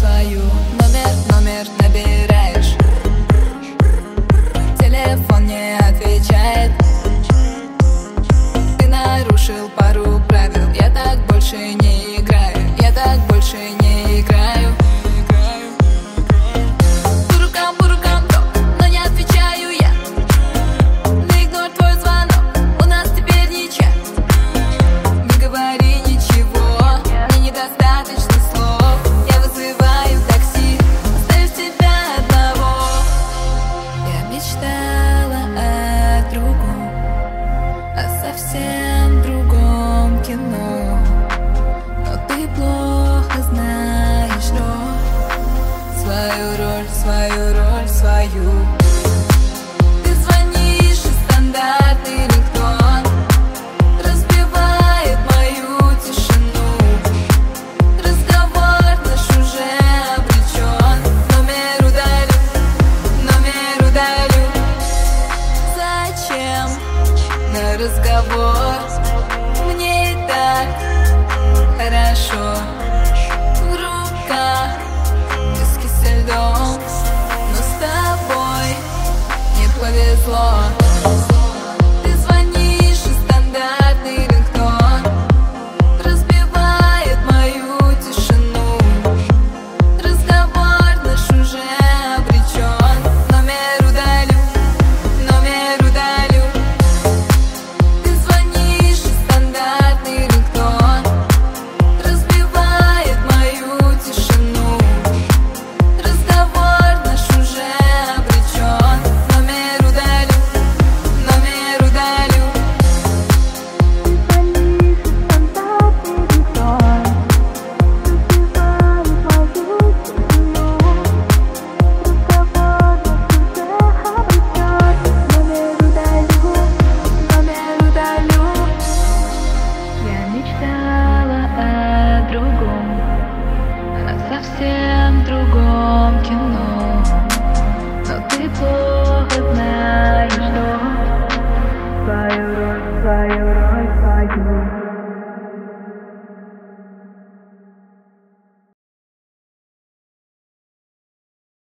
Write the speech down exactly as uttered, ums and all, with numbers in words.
свою. Номер, номер набираешь, телефон не отвечает. Ты нарушил пару правил, я так больше не играю, я так больше не играю. По рукам, по рукам топ, но не отвечаю я. На игнор твой звонок, у нас теперь ничья. Не говори ничего, мне недостаточно слов. Я вызываю такси, оставив тебя одного. Я мечтала о другом, о совсем другом кино, но ты плохо знаешь роль, свою роль, свою роль, свою.